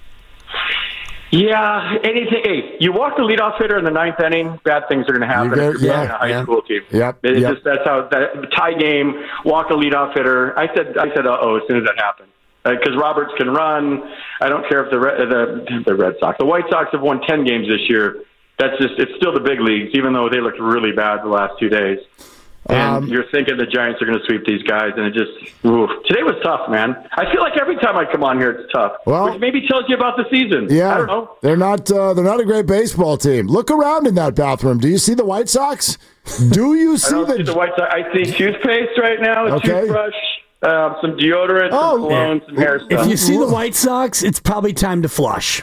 Yeah, anything. Hey, you walk the leadoff hitter in the 9th inning, bad things are going to happen if you're playing a high school team. That's how that tie game. Walk the leadoff hitter. I said, uh-oh, as soon as that happened, because Roberts can run. I don't care if the Red Sox, the White Sox have won 10 games this year. It's still the big leagues, even though they looked really bad the last 2 days. And you're thinking the Giants are going to sweep these guys, and today was tough, man. I feel like every time I come on here, it's tough, which maybe tells you about the season. Yeah, I don't know. They're not a great baseball team. Look around in that bathroom. Do you see the White Sox? Do you see the White Sox? I see toothpaste right now, a toothbrush, some deodorant, some cologne, some hair stuff. If you see the White Sox, it's probably time to flush.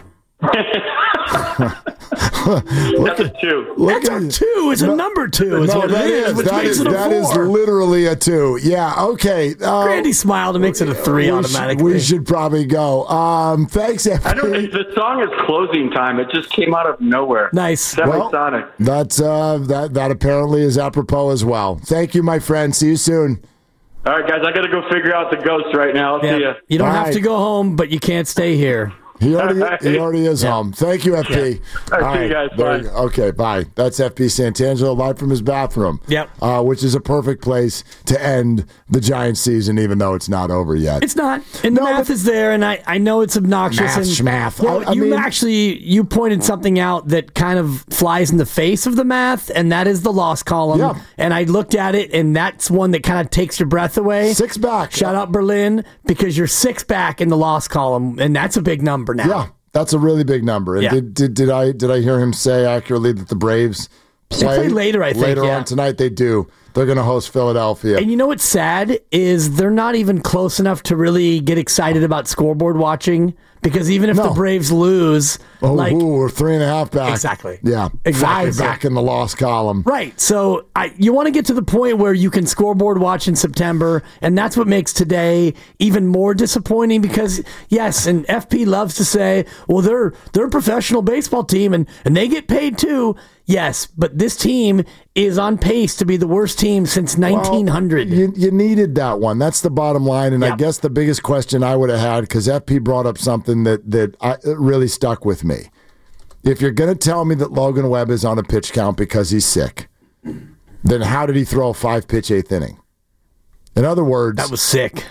That's a 2. That's a 2. It's a number 2. Is what it is, which makes it a 4. That is literally a 2. Yeah, okay. Grandy smiled and makes it a 3 automatically. We should probably go. Thanks, FP. I don't know. The song is Closing Time. It just came out of nowhere. Nice. Sonic. That's that apparently is apropos as well. Thank you, my friend. See you soon. All right, guys. I got to go figure out the ghost right now. I'll see you. You don't have to go home, but you can't stay here. He already is home. Thank you, FP. All right, see you guys. Bye. Okay, bye. That's FP Santangelo live from his bathroom. Yep. Which is a perfect place to end the Giants season, even though it's not over yet. It's not. And the math is there, and I know it's obnoxious. Math. Well, you pointed something out that kind of flies in the face of the math, and that is the loss column. Yeah. And I looked at it, and that's one that kind of takes your breath away. 6 back. Shout out Berlin, because you're 6 back in the loss column, and that's a big number now. Yeah, that's a really big number. And did I hear him say accurately that the Braves play later? I think later on tonight. They do. They're going to host Philadelphia. And you know what's sad is they're not even close enough to really get excited about scoreboard watching, because even if the Braves lose, we're 3.5 back. Exactly. Yeah, exactly. 5 back in the loss column. Right. So you want to get to the point where you can scoreboard watch in September, and that's what makes today even more disappointing. Because yes, and FP loves to say, well, they're a professional baseball team and they get paid too. Yes, but this team is on pace to be the worst team since 1900. Well, you needed that one. That's the bottom line. And I guess the biggest question I would have had, because FP brought up something that really stuck with me. If you're going to tell me that Logan Webb is on a pitch count because he's sick, then how did he throw a 5-pitch 8th inning? In other words... That was sick.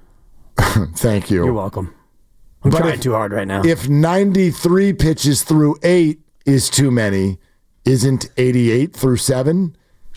Thank you. You're welcome. I'm trying too hard right now. If 93 pitches through 8 is too many... Isn't 88 through 7?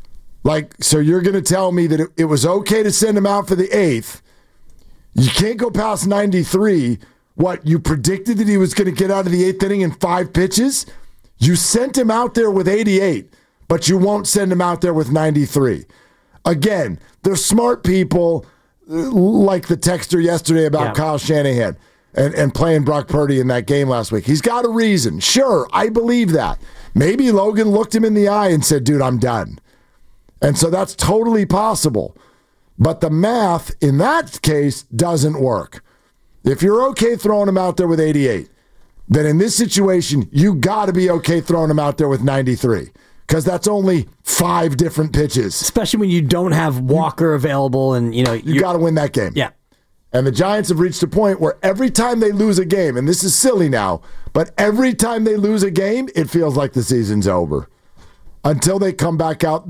So you're going to tell me that it was okay to send him out for the 8th. You can't go past 93. What, you predicted that he was going to get out of the 8th inning in 5 pitches? You sent him out there with 88, but you won't send him out there with 93. Again, they're smart people, like the texter yesterday about Kyle Shanahan and playing Brock Purdy in that game last week. He's got a reason. Sure, I believe that. Maybe Logan looked him in the eye and said, dude, I'm done. And so that's totally possible. But the math in that case doesn't work. If you're okay throwing him out there with 88, then in this situation, you got to be okay throwing him out there with 93 because that's only 5 different pitches. Especially when you don't have Walker available and, you got to win that game. Yeah. And the Giants have reached a point where every time they lose a game, and this is silly now, but every time they lose a game, it feels like the season's over. Until they come back out,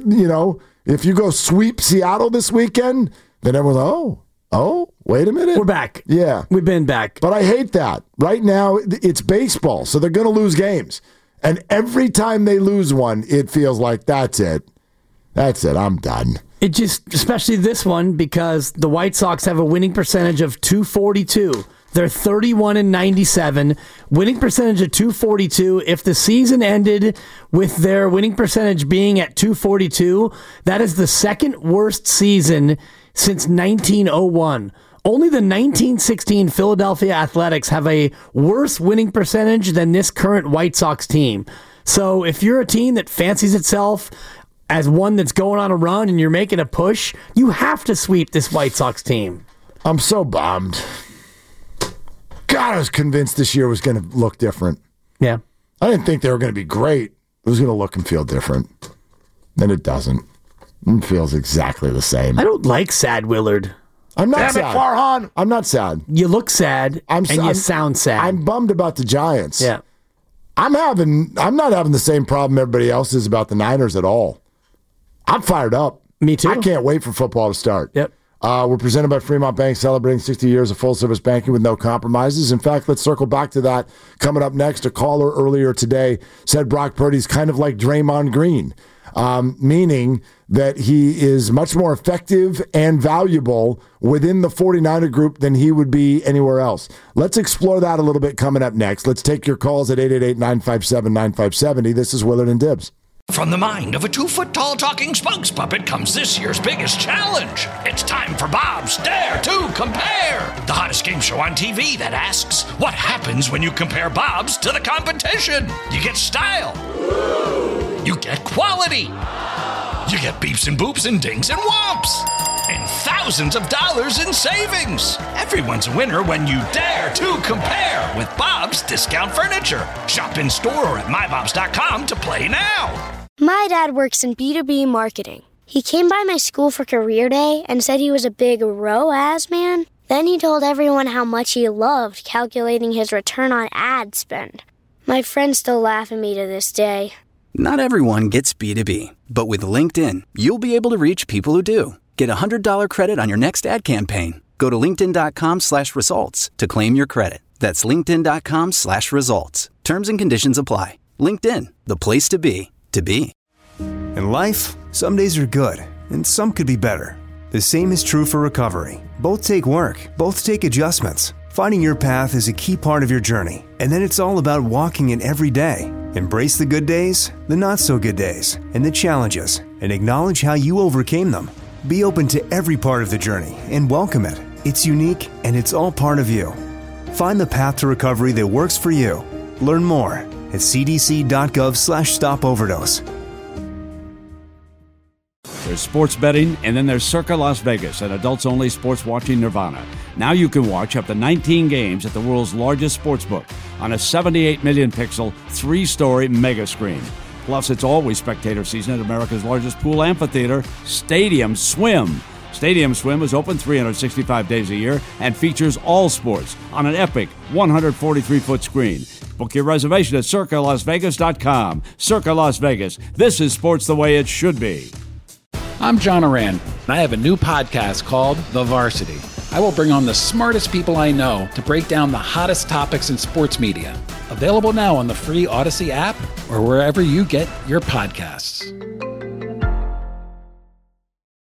if you go sweep Seattle this weekend, then everyone's, wait a minute. We're back. Yeah. We've been back. But I hate that. Right now, it's baseball, so they're going to lose games. And every time they lose one, it feels like that's it. That's it. I'm done. It just, especially this one, because the White Sox have a winning percentage of .242. They're 31-97, winning percentage of .242. If the season ended with their winning percentage being at .242, that is the second worst season since 1901. Only the 1916 Philadelphia Athletics have a worse winning percentage than this current White Sox team. So if you're a team that fancies itself as one that's going on a run and you're making a push, you have to sweep this White Sox team. I'm so bummed. God, I was convinced this year was going to look different. Yeah. I didn't think they were going to be great. It was going to look and feel different. And it doesn't. It feels exactly the same. I don't like sad Willard. I'm not Damn sad. it, Farhan. I'm not sad. You look sad you sound sad. I'm bummed about the Giants. Yeah. I'm not having the same problem everybody else is about the Niners at all. I'm fired up. Me too. I can't wait for football to start. Yep. We're presented by Fremont Bank, celebrating 60 years of full-service banking with no compromises. In fact, let's circle back to that. Coming up next, a caller earlier today said Brock Purdy's kind of like Draymond Green, meaning that he is much more effective and valuable within the 49er group than he would be anywhere else. Let's explore that a little bit coming up next. Let's take your calls at 888-957-9570. This is Willard and Dibs. From the mind of a 2-foot-tall talking spokes puppet comes this year's biggest challenge. It's time for Bob's Dare to Compare, the hottest game show on TV that asks, what happens when you compare Bob's to the competition? You get style. You get quality. You get beeps and boops and dings and whomps. And thousands of dollars in savings. Everyone's a winner when you dare to compare with Bob's Discount Furniture. Shop in store or at mybobs.com to play now. My dad works in B2B marketing. He came by my school for career day and said he was a big ROAS man. Then he told everyone how much he loved calculating his return on ad spend. My friends still laugh at me to this day. Not everyone gets B2B, but with LinkedIn, you'll be able to reach people who do. Get a $100 credit on your next ad campaign. Go to linkedin.com/results to claim your credit. That's linkedin.com/results. Terms and conditions apply. LinkedIn, the place to be, to be. In life, some days are good, and some could be better. The same is true for recovery. Both take work, both take adjustments. Finding your path is a key part of your journey, and then it's all about walking it every day. Embrace the good days, the not-so-good days, and the challenges, and acknowledge how you overcame them. Be open to every part of the journey and welcome it. It's unique, and it's all part of you. Find the path to recovery that works for you. Learn more at cdc.gov/stopoverdose. There's sports betting, and then there's Circa Las Vegas, an adults-only sports watching nirvana. Now you can watch up to 19 games at the world's largest sportsbook on a 78 million pixel, 3-story mega screen. Plus, it's always spectator season at America's largest pool amphitheater, Stadium Swim. Stadium Swim is open 365 days a year and features all sports on an epic 143-foot screen. Book your reservation at CircaLasVegas.com. Circa Las Vegas. This is sports the way it should be. I'm John Oran, and I have a new podcast called The Varsity. I will bring on the smartest people I know to break down the hottest topics in sports media. Available now on the free Odyssey app or wherever you get your podcasts.